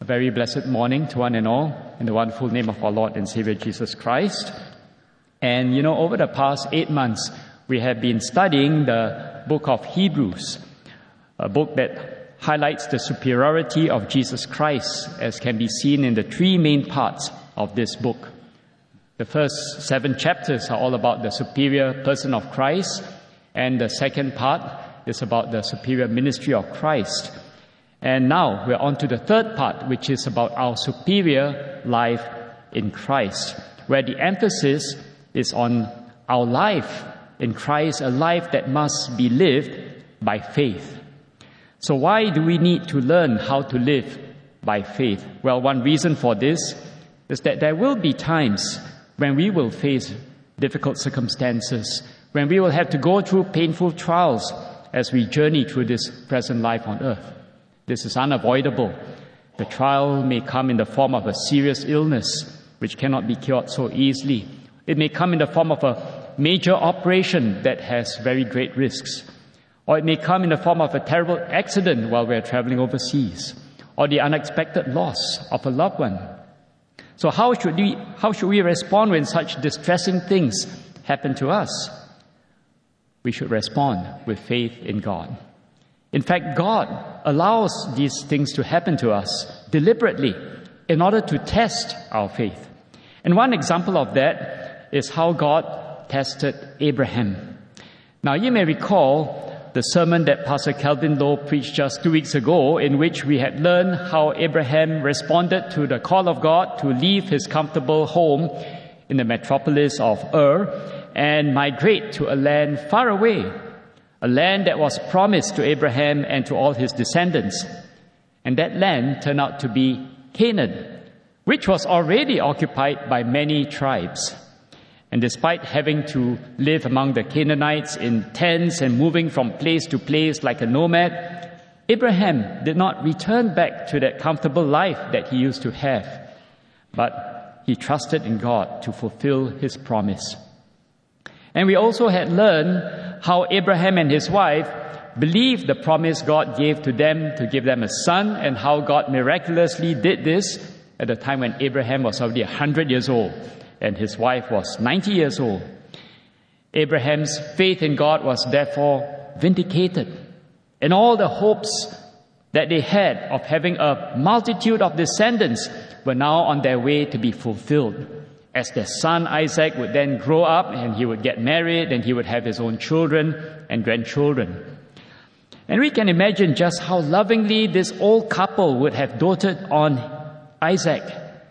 very blessed morning to one and all in the wonderful name of our Lord and Savior Jesus Christ. And over the past 8 months, we have been studying the book of Hebrews, a book that highlights the superiority of Jesus Christ, as can be seen in the 3 main parts of this book. The first 7 chapters are all about the superior person of Christ, and the second part is about the superior ministry of Christ. And now we're on to the third part, which is about our superior life in Christ, where the emphasis is on our life in Christ, a life that must be lived by faith. So why do we need to learn how to live by faith? Well, one reason for this is that there will be times when we will face difficult circumstances, when we will have to go through painful trials as we journey through this present life on earth. This is unavoidable. The trial may come in the form of a serious illness, which cannot be cured so easily. It may come in the form of a major operation that has very great risks. Or it may come in the form of a terrible accident while we're traveling overseas, or the unexpected loss of a loved one. So how should we respond when such distressing things happen to us? We should respond with faith in God. In fact, God allows these things to happen to us deliberately in order to test our faith. And one example of that is how God tested Abraham. Now, you may recall the sermon that Pastor Calvin Lowe preached just 2 weeks ago, in which we had learned how Abraham responded to the call of God to leave his comfortable home in the metropolis of Ur and migrate to a land far away, a land that was promised to Abraham and to all his descendants. And that land turned out to be Canaan, which was already occupied by many tribes. And despite having to live among the Canaanites in tents and moving from place to place like a nomad, Abraham did not return back to that comfortable life that he used to have, but he trusted in God to fulfill his promise. And we also had learned how Abraham and his wife believed the promise God gave to them to give them a son, and how God miraculously did this at a time when Abraham was already 100 years old and his wife was 90 years old. Abraham's faith in God was therefore vindicated, and all the hopes that they had of having a multitude of descendants were now on their way to be fulfilled, as their son Isaac would then grow up and he would get married and he would have his own children and grandchildren. And we can imagine just how lovingly this old couple would have doted on Isaac,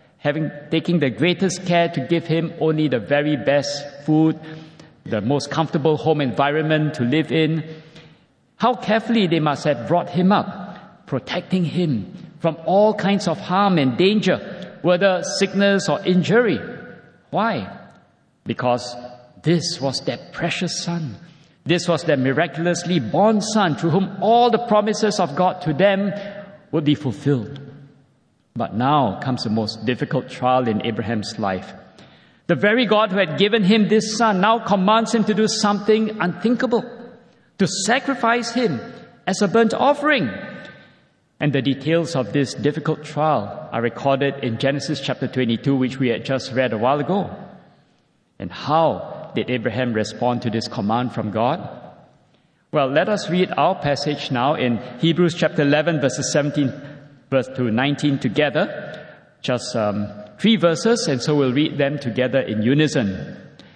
taking the greatest care to give him only the very best food, the most comfortable home environment to live in. How carefully they must have brought him up, protecting him from all kinds of harm and danger, whether sickness or injury. Why? Because this was their precious son. This was their miraculously born son, through whom all the promises of God to them would be fulfilled. But now comes the most difficult trial in Abraham's life. The very God who had given him this son now commands him to do something unthinkable, to sacrifice him as a burnt offering. And the details of this difficult trial are recorded in Genesis chapter 22, which we had just read a while ago. And how did Abraham respond to this command from God? Well, let us read our passage now in Hebrews chapter 11, verses 17 to 19 together. Just 3 verses, and so we'll read them together in unison.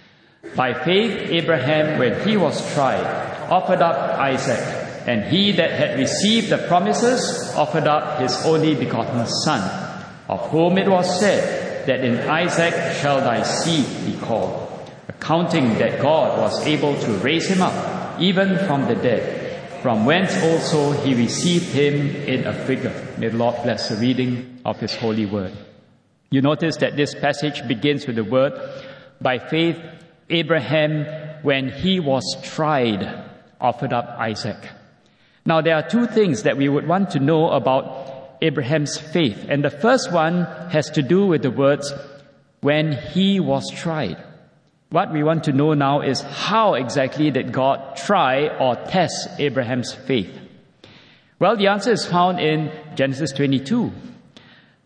By faith, Abraham, when he was tried, offered up Isaac. And he that had received the promises offered up his only begotten son, of whom it was said that in Isaac shall thy seed be called, accounting that God was able to raise him up, even from the dead, from whence also he received him in a figure. May the Lord bless the reading of his holy word. You notice that this passage begins with the word, by faith, Abraham, when he was tried, offered up Isaac. Now, there are 2 things that we would want to know about Abraham's faith. And the first one has to do with the words, when he was tried. What we want to know now is how exactly did God try or test Abraham's faith? Well, the answer is found in Genesis 22.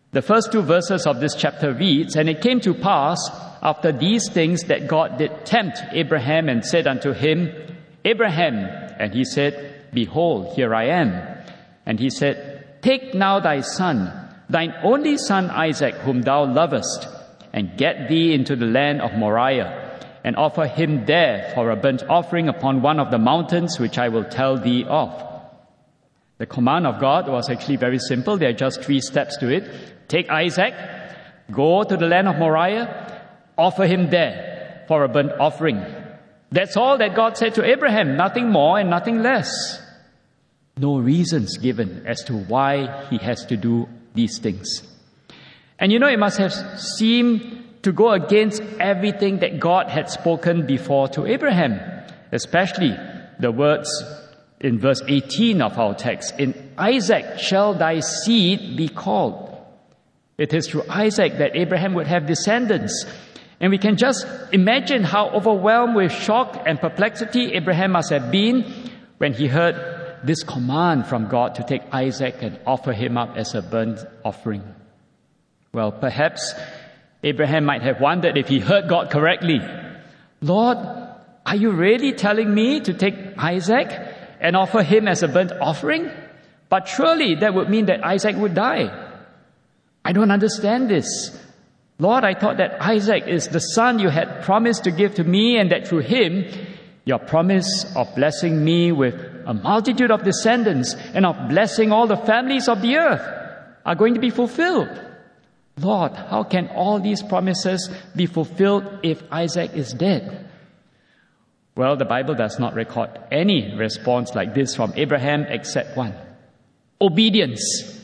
The first 2 verses of this chapter reads, "And it came to pass after these things that God did tempt Abraham and said unto him, Abraham, and he said, Behold, here I am. And he said, Take now thy son, thine only son Isaac, whom thou lovest, and get thee into the land of Moriah, and offer him there for a burnt offering upon one of the mountains which I will tell thee of." The command of God was actually very simple. There are just 3 steps to it. Take Isaac, go to the land of Moriah, offer him there for a burnt offering. That's all that God said to Abraham, nothing more and nothing less. No reasons given as to why he has to do these things. And it must have seemed to go against everything that God had spoken before to Abraham, especially the words in verse 18 of our text, "In Isaac shall thy seed be called." It is through Isaac that Abraham would have descendants. And we can just imagine how overwhelmed with shock and perplexity Abraham must have been when he heard this command from God to take Isaac and offer him up as a burnt offering. Well, perhaps Abraham might have wondered if he heard God correctly. "Lord, are you really telling me to take Isaac and offer him as a burnt offering? But surely that would mean that Isaac would die. I don't understand this. Lord, I thought that Isaac is the son you had promised to give to me, and that through him, your promise of blessing me with a multitude of descendants and of blessing all the families of the earth are going to be fulfilled. Lord, how can all these promises be fulfilled if Isaac is dead?" Well, the Bible does not record any response like this from Abraham except one: obedience.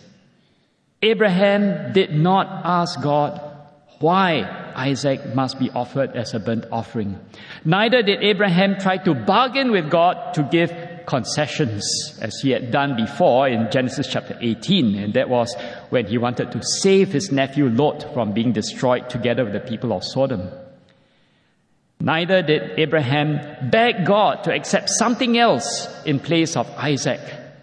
Abraham did not ask God why Isaac must be offered as a burnt offering. Neither did Abraham try to bargain with God to give concessions, as he had done before in Genesis chapter 18, and that was when he wanted to save his nephew Lot from being destroyed together with the people of Sodom. Neither did Abraham beg God to accept something else in place of Isaac,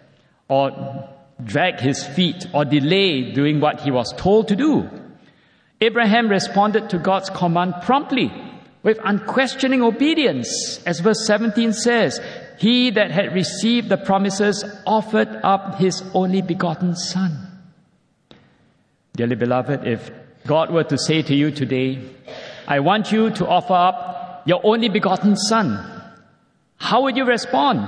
or drag his feet, or delay doing what he was told to do. Abraham responded to God's command promptly, with unquestioning obedience. As verse 17 says, "He that had received the promises offered up his only begotten son." Dearly beloved, if God were to say to you today, "I want you to offer up your only begotten son," how would you respond?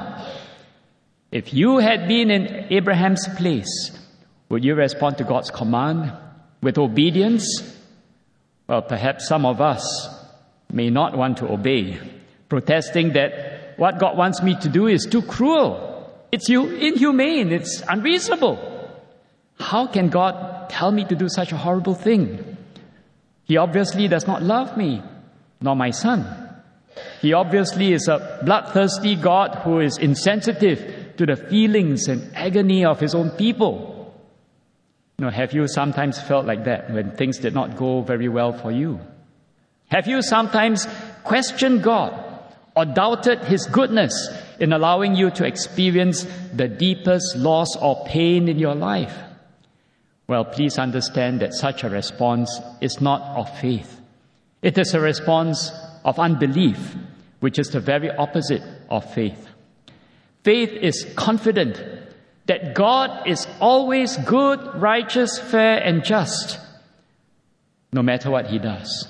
If you had been in Abraham's place, would you respond to God's command with obedience? Well, perhaps some of us may not want to obey, protesting that what God wants me to do is too cruel. It's inhumane. It's unreasonable. How can God tell me to do such a horrible thing? He obviously does not love me, nor my son. He obviously is a bloodthirsty God who is insensitive to the feelings and agony of his own people. Have you sometimes felt like that when things did not go very well for you? Have you sometimes questioned God or doubted his goodness in allowing you to experience the deepest loss or pain in your life? Well, please understand that such a response is not of faith. It is a response of unbelief, which is the very opposite of faith. Faith is confident that God is always good, righteous, fair, and just, no matter what he does.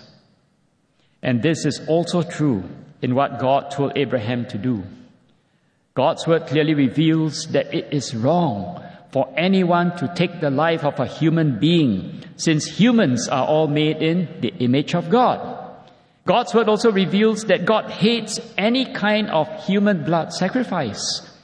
And this is also true in what God told Abraham to do. God's word clearly reveals that it is wrong for anyone to take the life of a human being, since humans are all made in the image of God. God's word also reveals that God hates any kind of human blood sacrifice.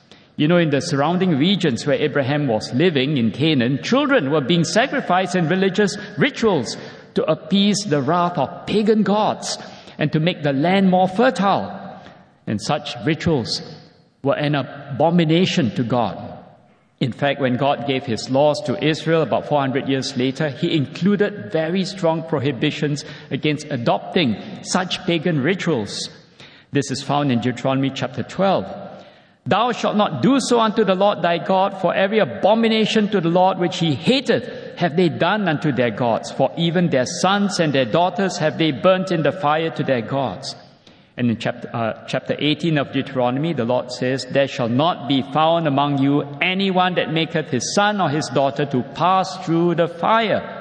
In the surrounding regions where Abraham was living in Canaan, children were being sacrificed in religious rituals to appease the wrath of pagan gods and to make the land more fertile. And such rituals were an abomination to God. In fact, when God gave his laws to Israel about 400 years later, he included very strong prohibitions against adopting such pagan rituals. This is found in Deuteronomy chapter 12. "Thou shalt not do so unto the Lord thy God, for every abomination to the Lord which he hateth have they done unto their gods, for even their sons and their daughters have they burnt in the fire to their gods. And in chapter 18 of Deuteronomy, the Lord says, there shall not be found among you anyone that maketh his son or his daughter to pass through the fire.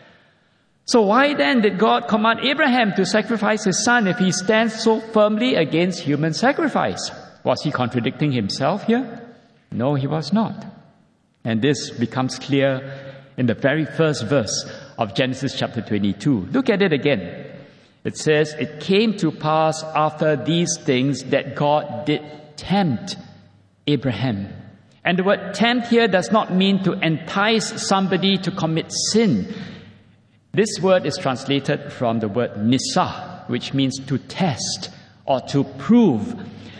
So why then did God command Abraham to sacrifice his son if he stands so firmly against human sacrifice? Was he contradicting himself here? No, he was not. And this becomes clear in the very first verse of Genesis chapter 22. Look at it again. It says, it came to pass after these things that God did tempt Abraham. And the word tempt here does not mean to entice somebody to commit sin. This word is translated from the word nisa, which means to test or to prove.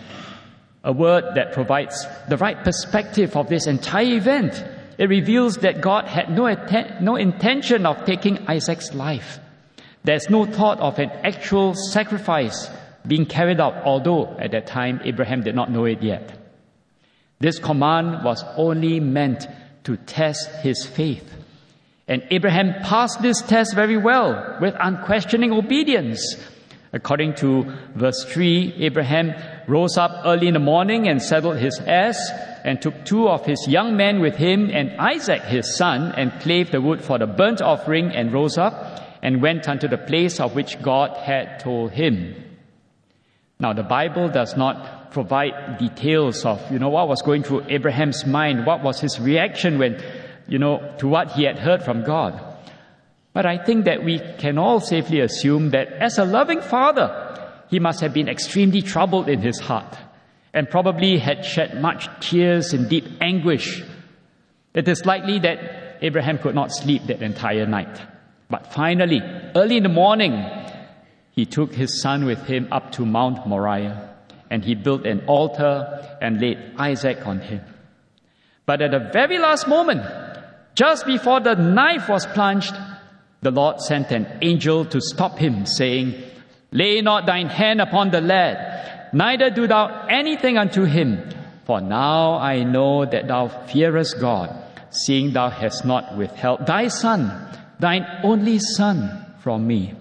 A word that provides the right perspective of this entire event. It reveals that God had no intention of taking Isaac's life. There's no thought of an actual sacrifice being carried out, although at that time Abraham did not know it yet. This command was only meant to test his faith. And Abraham passed this test very well with unquestioning obedience. According to verse 3, Abraham rose up early in the morning and saddled his ass and took 2 of his young men with him and Isaac his son and clave the wood for the burnt offering and rose up and went unto the place of which God had told him. Now the Bible does not provide details of, what was going through Abraham's mind, what was his reaction when, to what he had heard from God. But I think that we can all safely assume that as a loving father, he must have been extremely troubled in his heart and probably had shed much tears and deep anguish. It is likely that Abraham could not sleep that entire night. But finally, early in the morning, he took his son with him up to Mount Moriah, and he built an altar and laid Isaac on him. But at the very last moment, just before the knife was plunged, the Lord sent an angel to stop him, saying, Lay not thine hand upon the lad, neither do thou anything unto him. For now I know that thou fearest God, seeing thou hast not withheld thy son, thine only son, from me.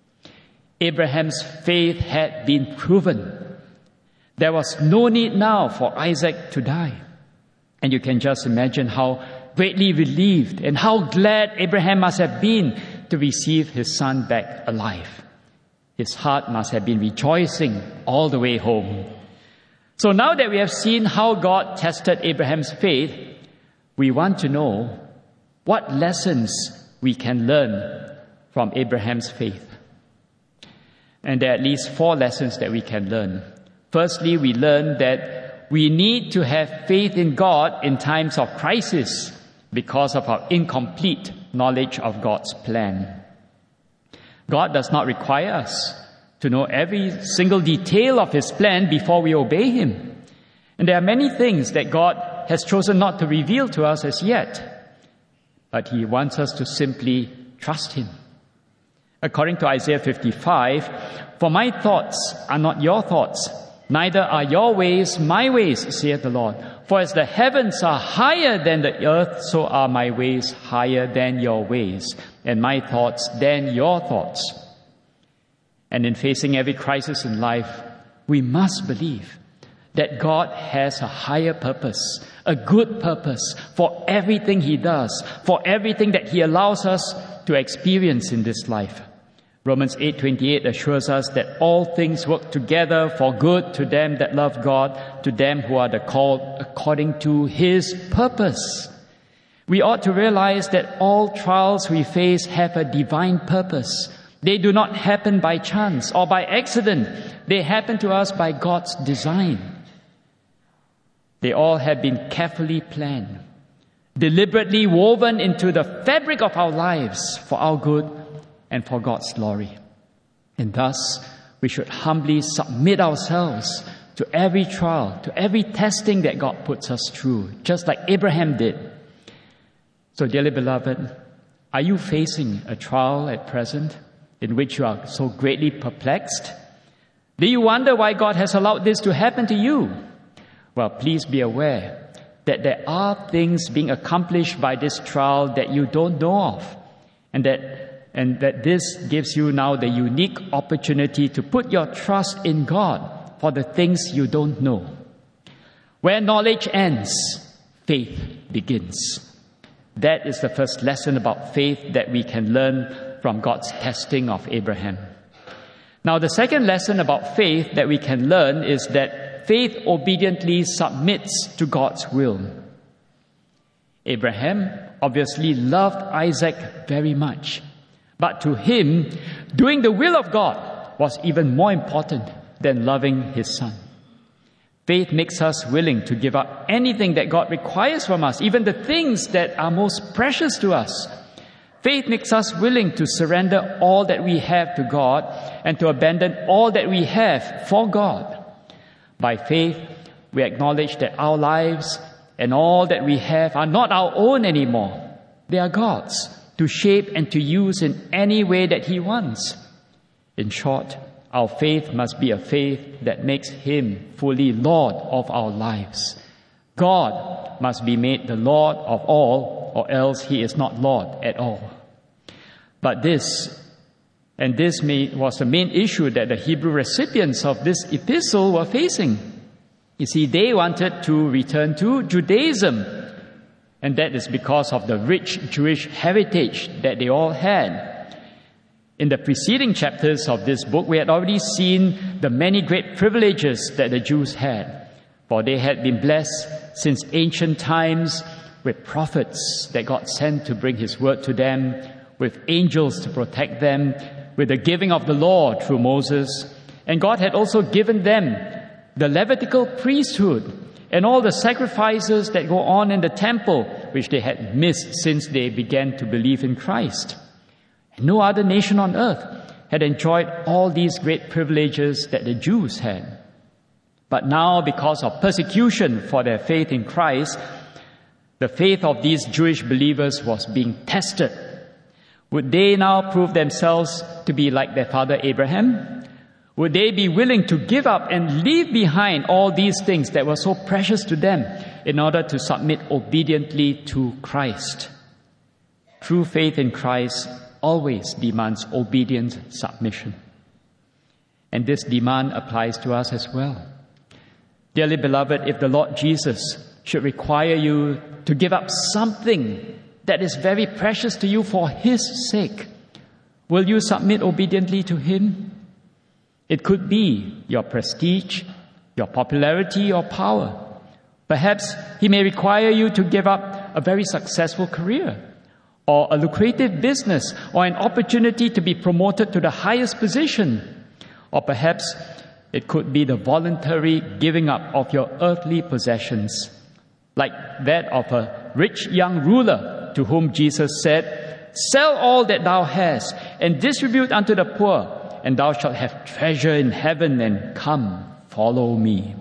Abraham's faith had been proven. There was no need now for Isaac to die. And you can just imagine how greatly relieved and how glad Abraham must have been to receive his son back alive. His heart must have been rejoicing all the way home. So now that we have seen how God tested Abraham's faith, we want to know what lessons we can learn from Abraham's faith. And there are at least 4 lessons that we can learn. Firstly, we learn that we need to have faith in God in times of crisis because of our incomplete knowledge of God's plan. God does not require us to know every single detail of His plan before we obey Him. And there are many things that God has chosen not to reveal to us as yet, but He wants us to simply trust Him. According to Isaiah 55, "For my thoughts are not your thoughts, neither are your ways my ways, saith the Lord. For as the heavens are higher than the earth, so are my ways higher than your ways, and my thoughts than your thoughts." And in facing every crisis in life, we must believe that God has a higher purpose, a good purpose for everything He does, for everything that He allows us to experience in this life. Romans 8:28 assures us that all things work together for good to them that love God, to them who are the called according to His purpose. We ought to realize that all trials we face have a divine purpose. They do not happen by chance or by accident. They happen to us by God's design. They all have been carefully planned, deliberately woven into the fabric of our lives for our good and for God's glory. And thus, we should humbly submit ourselves to every trial, to every testing that God puts us through, just like Abraham did. So, dearly beloved, are you facing a trial at present in which you are so greatly perplexed? Do you wonder why God has allowed this to happen to you? Well, please be aware that there are things being accomplished by this trial that you don't know of, and that this gives you now the unique opportunity to put your trust in God for the things you don't know. Where knowledge ends, faith begins. That is the first lesson about faith that we can learn from God's testing of Abraham. Now, the second lesson about faith that we can learn is that faith obediently submits to God's will. Abraham obviously loved Isaac very much, but to him, doing the will of God was even more important than loving his son. Faith makes us willing to give up anything that God requires from us, even the things that are most precious to us. Faith makes us willing to surrender all that we have to God and to abandon all that we have for God. By faith, we acknowledge that our lives and all that we have are not our own anymore. They are God's, to shape and to use in any way that He wants. In short, our faith must be a faith that makes Him fully Lord of our lives. God must be made the Lord of all, or else He is not Lord at all. But this was the main issue that the Hebrew recipients of this epistle were facing. You see, they wanted to return to Judaism, and that is because of the rich Jewish heritage that they all had. In the preceding chapters of this book, we had already seen the many great privileges that the Jews had, for they had been blessed since ancient times with prophets that God sent to bring His word to them, with angels to protect them, with the giving of the law through Moses. And God had also given them the Levitical priesthood and all the sacrifices that go on in the temple, which they had missed since they began to believe in Christ. No other nation on earth had enjoyed all these great privileges that the Jews had. But now, because of persecution for their faith in Christ, the faith of these Jewish believers was being tested. Would they now prove themselves to be like their father Abraham? Would they be willing to give up and leave behind all these things that were so precious to them in order to submit obediently to Christ? True faith in Christ always demands obedient submission. And this demand applies to us as well. Dearly beloved, if the Lord Jesus should require you to give up something that is very precious to you for His sake, will you submit obediently to Him? It could be your prestige, your popularity, or power. Perhaps He may require you to give up a very successful career, or a lucrative business, or an opportunity to be promoted to the highest position. Or perhaps it could be the voluntary giving up of your earthly possessions, like that of a rich young ruler to whom Jesus said, "Sell all that thou hast and distribute unto the poor, and thou shalt have treasure in heaven, and come, follow me."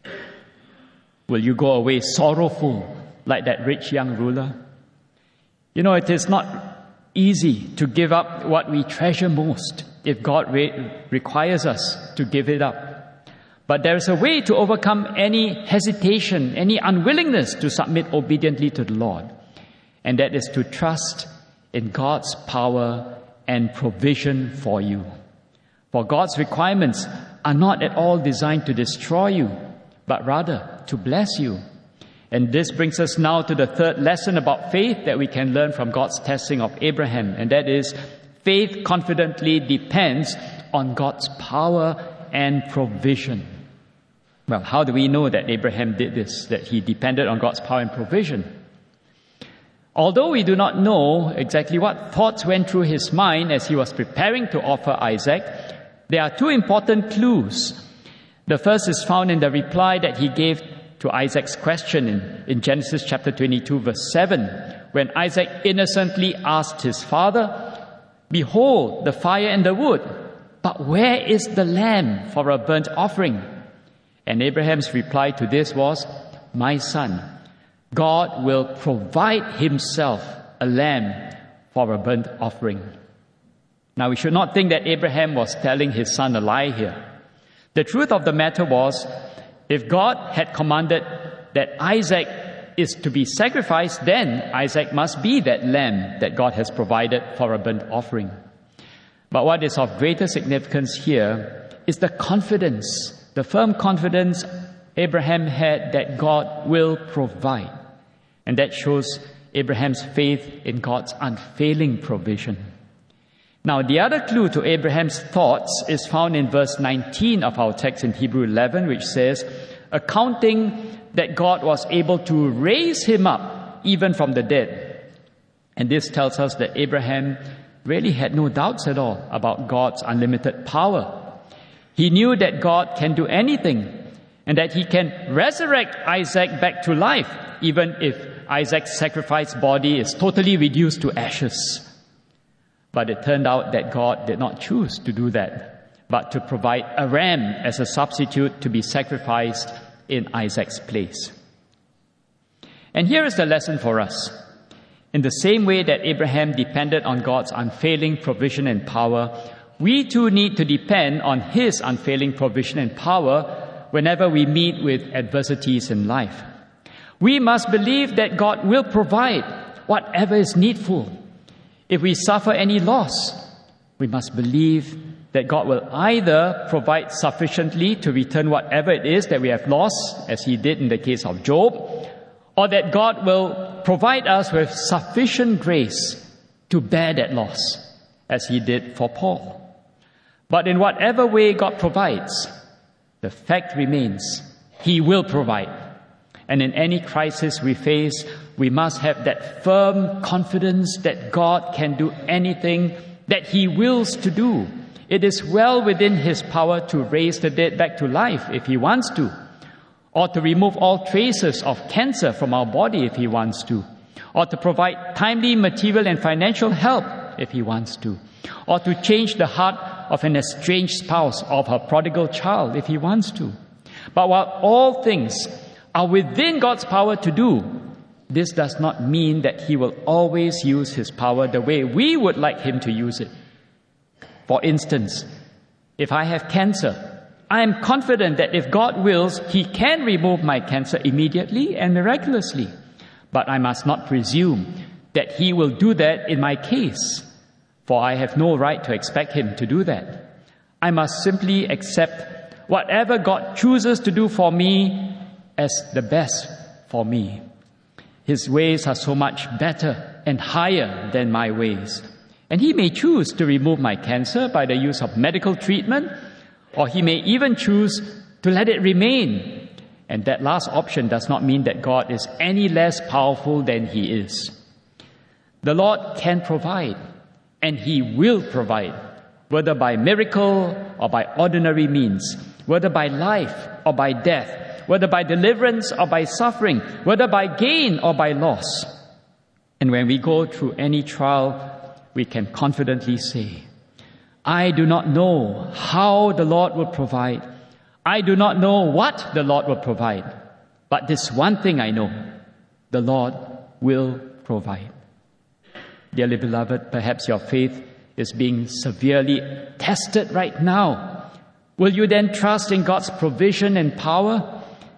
Will you go away sorrowful like that rich young ruler? You know, it is not easy to give up what we treasure most if God requires us to give it up. But there is a way to overcome any hesitation, any unwillingness to submit obediently to the Lord. And that is to trust in God's power and provision for you. For God's requirements are not at all designed to destroy you, but rather to bless you. And this brings us now to the third lesson about faith that we can learn from God's testing of Abraham, and that is, faith confidently depends on God's power and provision. Well, how do we know that Abraham did this, that he depended on God's power and provision? Although we do not know exactly what thoughts went through his mind as he was preparing to offer Isaac, there are two important clues. The first is found in the reply that he gave to Isaac's question in Genesis chapter 22, verse 7, when Isaac innocently asked his father, "Behold, the fire and the wood, but where is the lamb for a burnt offering?" And Abraham's reply to this was, "My son, God will provide Himself a lamb for a burnt offering." Now, we should not think that Abraham was telling his son a lie here. The truth of the matter was, if God had commanded that Isaac is to be sacrificed, then Isaac must be that lamb that God has provided for a burnt offering. But what is of greater significance here is the confidence, the firm confidence Abraham had that God will provide. And that shows Abraham's faith in God's unfailing provision. Now, the other clue to Abraham's thoughts is found in verse 19 of our text in Hebrew 11, which says, accounting that God was able to raise him up even from the dead. And this tells us that Abraham really had no doubts at all about God's unlimited power. He knew that God can do anything and that he can resurrect Isaac back to life, even if Isaac's sacrificed body is totally reduced to ashes. But it turned out that God did not choose to do that, but to provide a ram as a substitute to be sacrificed in Isaac's place. And here is the lesson for us. In the same way that Abraham depended on God's unfailing provision and power, we too need to depend on his unfailing provision and power whenever we meet with adversities in life. We must believe that God will provide whatever is needful. If we suffer any loss, we must believe that God will either provide sufficiently to return whatever it is that we have lost, as he did in the case of Job, or that God will provide us with sufficient grace to bear that loss, as he did for Paul. But in whatever way God provides, the fact remains, he will provide. And in any crisis we face, we must have that firm confidence that God can do anything that he wills to do. It is well within his power to raise the dead back to life if he wants to, or to remove all traces of cancer from our body if he wants to, or to provide timely material and financial help if he wants to, or to change the heart of an estranged spouse of a prodigal child if he wants to. But while all things are within God's power to do, this does not mean that he will always use his power the way we would like him to use it. For instance, if I have cancer, I am confident that if God wills, he can remove my cancer immediately and miraculously. But I must not presume that he will do that in my case, for I have no right to expect him to do that. I must simply accept whatever God chooses to do for me as the best for me. His ways are so much better and higher than my ways. And he may choose to remove my cancer by the use of medical treatment, or he may even choose to let it remain. And that last option does not mean that God is any less powerful than he is. The Lord can provide, and he will provide, whether by miracle or by ordinary means, whether by life or by death, whether by deliverance or by suffering, whether by gain or by loss. And when we go through any trial, we can confidently say, I do not know how the Lord will provide. I do not know what the Lord will provide. But this one thing I know, the Lord will provide. Dearly beloved, perhaps your faith is being severely tested right now. Will you then trust in God's provision and power?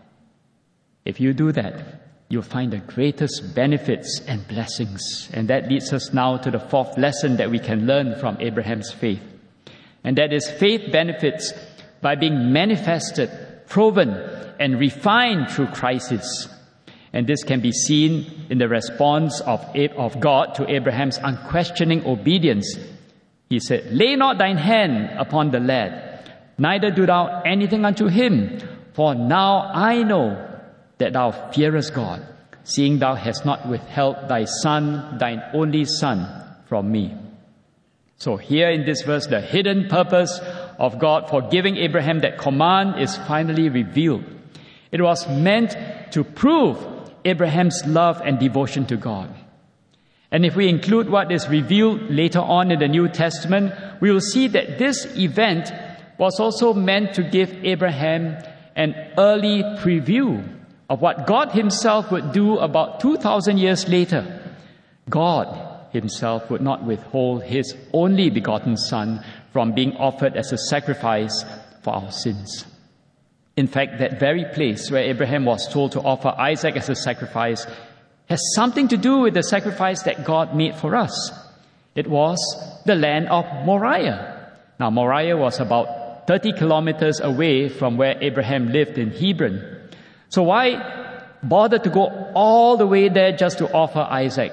If you do that, you'll find the greatest benefits and blessings. And that leads us now to the fourth lesson that we can learn from Abraham's faith. And that is, faith benefits by being manifested, proven, and refined through crisis. And this can be seen in the response of God to Abraham's unquestioning obedience. He said, lay not thine hand upon the lad, neither do thou anything unto him, for now I know that thou fearest God, seeing thou hast not withheld thy son, thine only son, from me. So here in this verse, the hidden purpose of God for giving Abraham that command is finally revealed. It was meant to prove Abraham's love and devotion to God. And if we include what is revealed later on in the New Testament, we will see that this event was also meant to give Abraham an early preview of what God himself would do about 2,000 years later. God himself would not withhold his only begotten Son from being offered as a sacrifice for our sins. In fact, that very place where Abraham was told to offer Isaac as a sacrifice has something to do with the sacrifice that God made for us. It was the land of Moriah. Now, Moriah was about 30 kilometers away from where Abraham lived in Hebron. So why bother to go all the way there just to offer Isaac?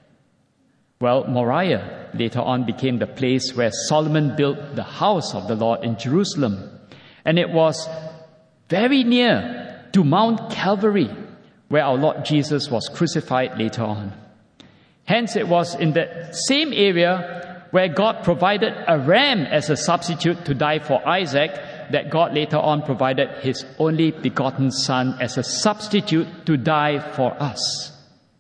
Well, Moriah later on became the place where Solomon built the house of the Lord in Jerusalem. And it was very near to Mount Calvary, where our Lord Jesus was crucified later on. Hence, it was in that same area where God provided a ram as a substitute to die for Isaac, that God later on provided His only begotten Son as a substitute to die for us.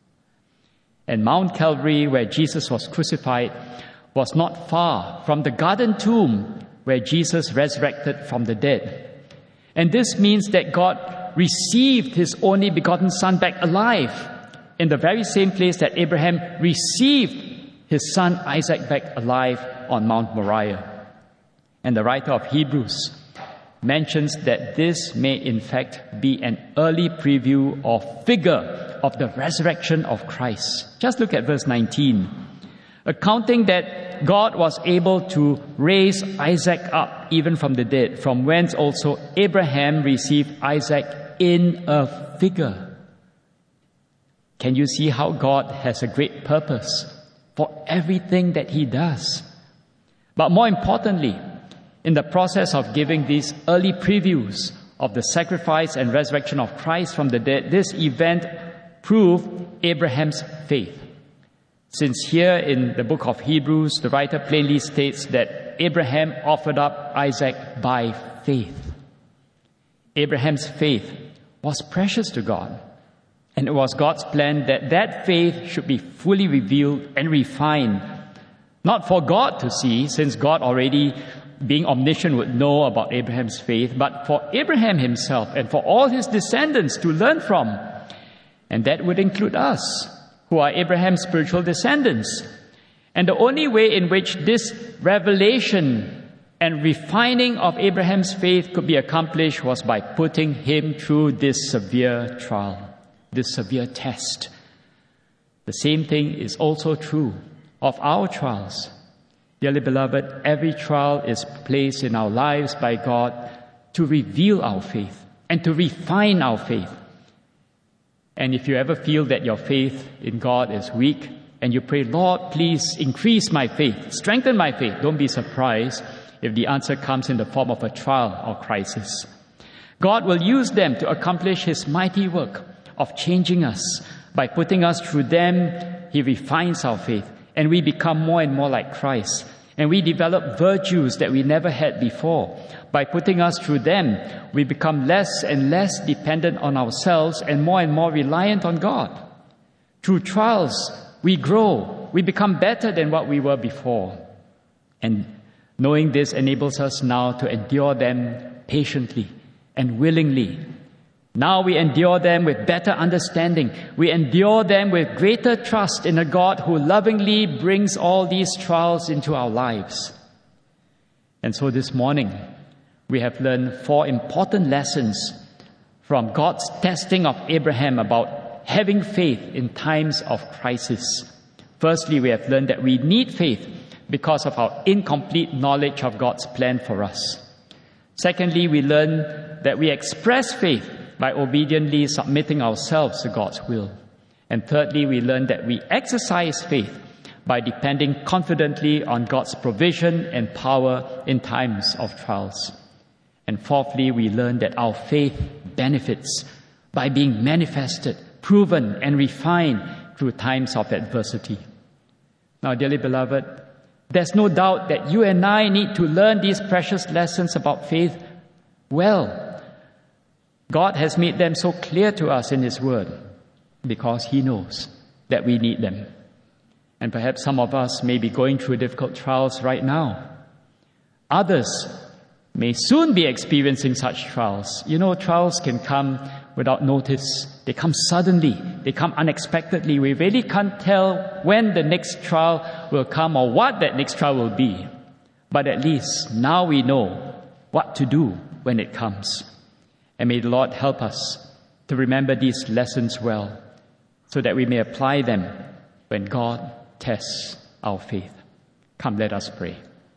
And Mount Calvary, where Jesus was crucified, was not far from the garden tomb where Jesus resurrected from the dead. And this means that God received His only begotten Son back alive in the very same place that Abraham received his son Isaac back alive on Mount Moriah. And the writer of Hebrews mentions that this may in fact be an early preview or figure of the resurrection of Christ. Just look at verse 19. Accounting that God was able to raise Isaac up even from the dead, from whence also Abraham received Isaac in a figure. Can you see how God has a great purpose for everything that He does? But more importantly, in the process of giving these early previews of the sacrifice and resurrection of Christ from the dead, this event proved Abraham's faith. Since here in the book of Hebrews, the writer plainly states that Abraham offered up Isaac by faith. Abraham's faith was precious to God, and it was God's plan that that faith should be fully revealed and refined, not for God to see, since God already, being omniscient, would know about Abraham's faith, but for Abraham himself and for all his descendants to learn from. And that would include us, who are Abraham's spiritual descendants. And the only way in which this revelation and refining of Abraham's faith could be accomplished was by putting him through this severe trial, this severe test. The same thing is also true of our trials. Dearly beloved, every trial is placed in our lives by God to reveal our faith and to refine our faith. And if you ever feel that your faith in God is weak, and you pray, Lord, please increase my faith, strengthen my faith, don't be surprised if the answer comes in the form of a trial or crisis. God will use them to accomplish His mighty work of changing us. By putting us through them, He refines our faith, and we become more and more like Christ. And we develop virtues that we never had before. By putting us through them, we become less and less dependent on ourselves and more reliant on God. Through trials, we grow. We become better than what we were before. And knowing this enables us now to endure them patiently and willingly. Now we endure them with better understanding. We endure them with greater trust in a God who lovingly brings all these trials into our lives. And so this morning, we have learned 4 important lessons from God's testing of Abraham about having faith in times of crisis. Firstly, we have learned that we need faith because of our incomplete knowledge of God's plan for us. Secondly, we learn that we express faith by obediently submitting ourselves to God's will. And thirdly, we learn that we exercise faith by depending confidently on God's provision and power in times of trials. And fourthly, we learn that our faith benefits by being manifested, proven, and refined through times of adversity. Now, dearly beloved, there's no doubt that you and I need to learn these precious lessons about faith well. God has made them so clear to us in His Word because He knows that we need them. And perhaps some of us may be going through difficult trials right now. Others may soon be experiencing such trials. You know, trials can come without notice. They come suddenly. They come unexpectedly. We really can't tell when the next trial will come or what that next trial will be. But at least now we know what to do when it comes. And may the Lord help us to remember these lessons well, so that we may apply them when God tests our faith. Come, let us pray.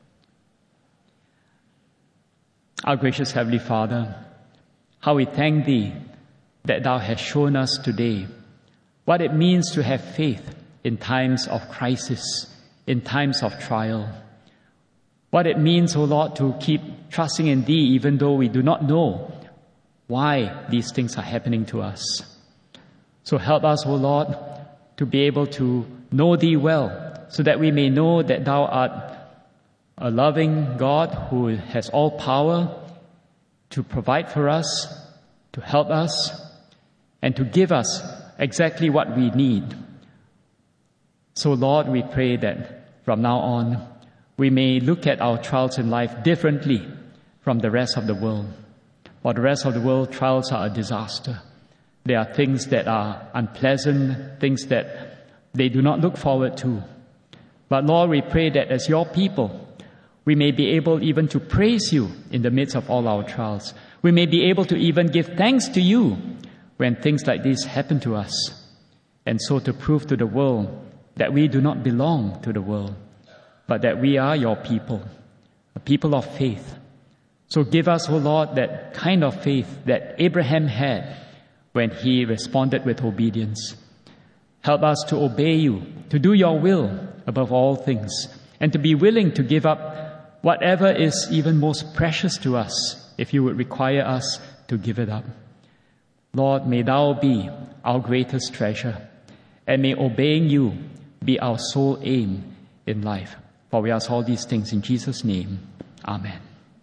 Our gracious Heavenly Father, how we thank Thee that Thou hast shown us today what it means to have faith in times of crisis, in times of trial. What it means, O Lord, to keep trusting in Thee even though we do not know why these things are happening to us. So help us, O Lord, to be able to know Thee well, so that we may know that Thou art a loving God who has all power to provide for us, to help us, and to give us exactly what we need. So, Lord, we pray that from now on, we may look at our trials in life differently from the rest of the world. For the rest of the world, trials are a disaster. They are things that are unpleasant, things that they do not look forward to. But Lord, we pray that as Your people, we may be able even to praise You in the midst of all our trials. We may be able to even give thanks to You when things like this happen to us. And so to prove to the world that we do not belong to the world, but that we are Your people, a people of faith. So give us, O Lord, that kind of faith that Abraham had when he responded with obedience. Help us to obey You, to do Your will above all things, and to be willing to give up whatever is even most precious to us, if You would require us to give it up. Lord, may Thou be our greatest treasure, and may obeying You be our sole aim in life. For we ask all these things in Jesus' name. Amen.